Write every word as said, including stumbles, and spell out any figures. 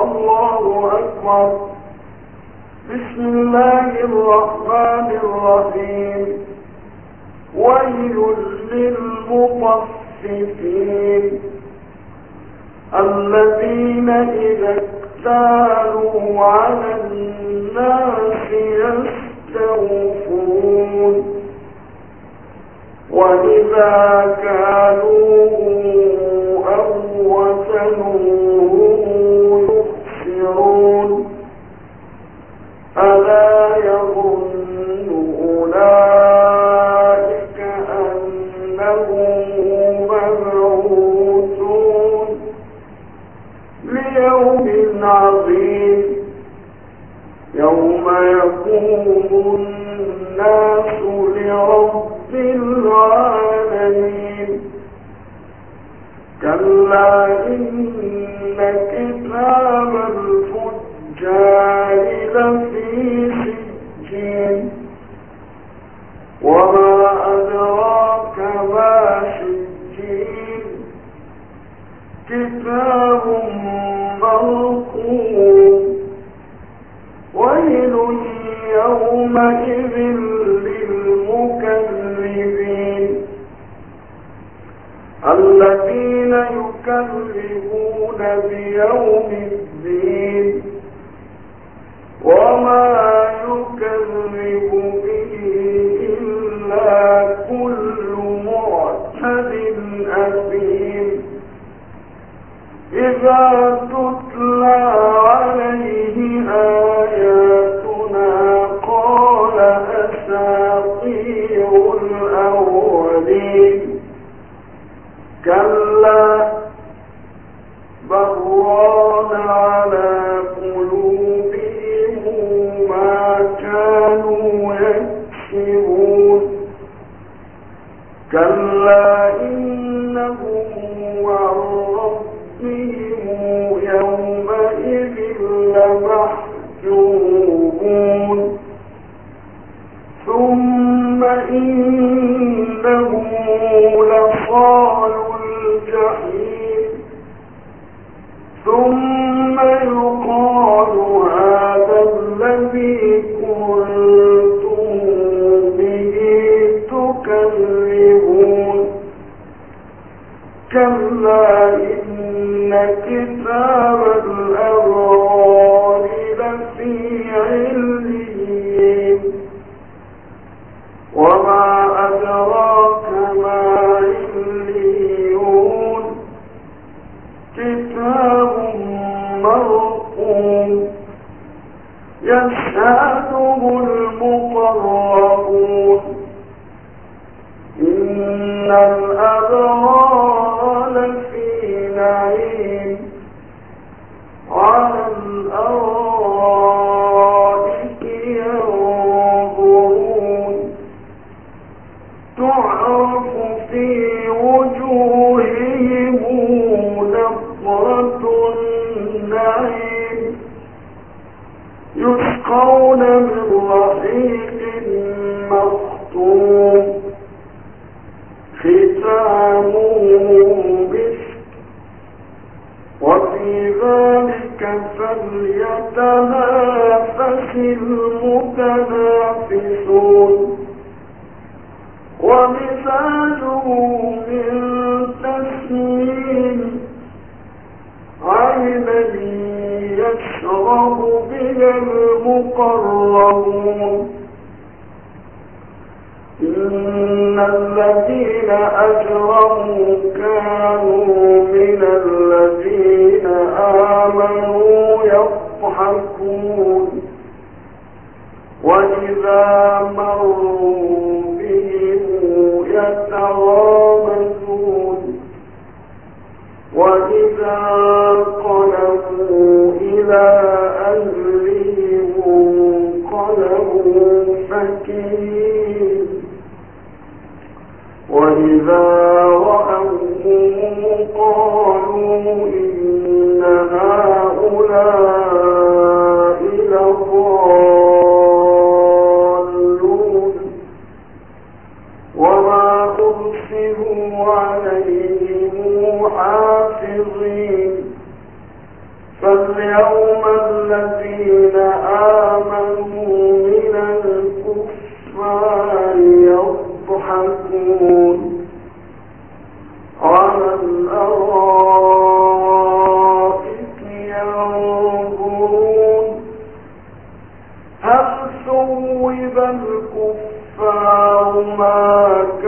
الله أكبر. بسم الله الرحمن الرحيم. ويل للمطففين الذين إذا اكتالوا على الناس يستوفون وإذا كالوهم أو وزنوهم يخسرون ألا يظن أولئك أنهم مبعوثون ليوم عظيم يوم يقوم الناس لرب العالمين. كلا إن كتاب الفجار لفي سجين وما أدراك ما سجين كتاب مرقوم ويل يومئذ للمكذبين الذين يكذبون بيوم الدين وما يكذب به إلا كل معتد أثيم إذا تتلى عليه آياتنا قال أساطير الأولين كلا بل ران على قلوبهم ما كانوا يكسبون كلا إنهم عن ربهم يومئذ لمحجوبون ثم إنهم لصالوا الجحيم ثم يقال هذا الذي كنتم به تكذبون كلا إن كتاب الأبرار لفي عليين وما أدراك ما عليون كتاب مرقوم يشهده المقربون إن الأبرار لفي نعيم على الأرائك ينظرون تعرف في وجوههم نظرة النعيم يسقون من رحيق مختوم ختامه مسك وفي ذلك فليتنافس المتنافسون ومزاجه من تسنيم عينا يشرب بها المقربون إن الذين أجرموا كانوا من الذين آمنوا يضحكون وإذا مروا بهم يتغامزون وإذا انقلبوا إلى أهلهم انقلبوا فكهين وإذا رأوهم قالوا إن هؤلاء لضالون وما أرسلوا عليهم حافظين فليعلموا اليوم الذين آمنوا من الكفار يضحكون على الأرائك ينظرون هل ثوب الكفار ما